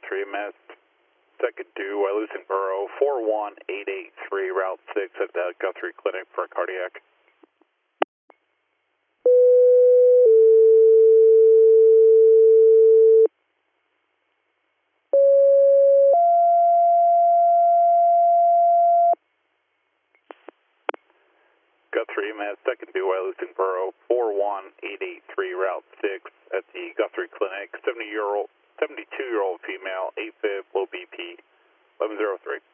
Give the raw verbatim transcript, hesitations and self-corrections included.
Guthrie, Mass. Second due, Wyalusing Borough, four one eight eight three, Route six at the Guthrie Clinic for a cardiac. Guthrie, Mass. Second due, Wyalusing Borough, four one eight eight three, Route six at the Guthrie Clinic, seventy-year-old, seventy-two-year-old female, A Fib, low B P, eleven oh three.